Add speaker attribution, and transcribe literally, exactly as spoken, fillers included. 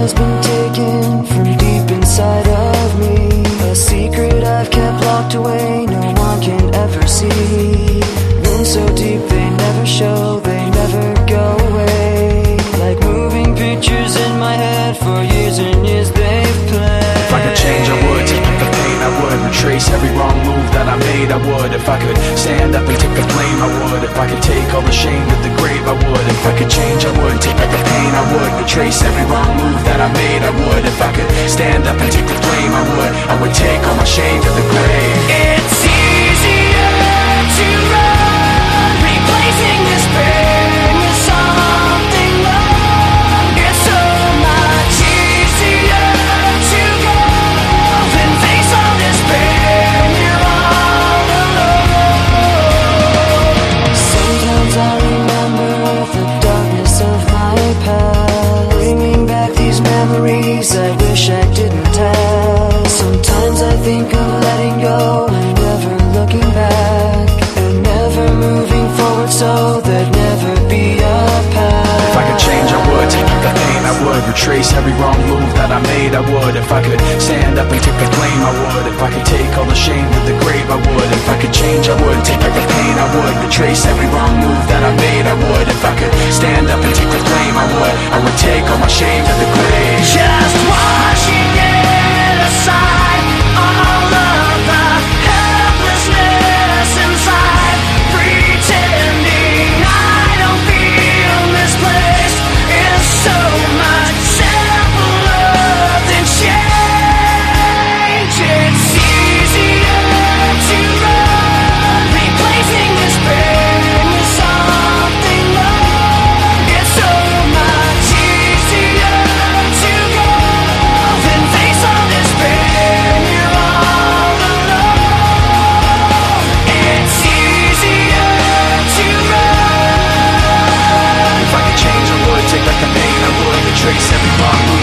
Speaker 1: has been taken from deep inside of me, a secret I've kept locked away, no one can ever see. Wounds so deep they never show, they never go away. Like moving pictures in my head, for years and years they've played.
Speaker 2: If I could change I would, take up the pain I would, retrace every wrong move that I made I would. If I could stand up and take the blame I would. If I could take all the shame to the grave I would. If I could change I would, take up the pain I would, retrace every wrong move that I made I would. If I could stand up and take the blame I would, I would take all my shame to the grave.
Speaker 1: It's easier to run, replacing this pain with something love. It's so much easier to go than face all this pain. You're all alone. Sometimes I remember the darkness of my past, bringing back these memories I wish I didn't have. Sometimes I think of letting go and never looking back, and never moving forward so there'd never be a path.
Speaker 2: If I could change I would, take up the pain I would, retrace every wrong move that I made I would. If I could stand up and take the blame I would. If I could take all the shame to the grave I would. If I could change I would, take up the pain I would, retrace every wrong move that I made I would. If I could stand up and take the blame I would, I would take all my shame to the grave.
Speaker 1: Just washing it aside, all of the helplessness inside, pretending I don't feel misplaced is so much simpler than change. It's easier to run, replacing this pain with something love. It's so much easier to go than face all this pain. You're all alone. It's easier to run.
Speaker 2: If I could change I would, take back the pain I would, retrace every wrong move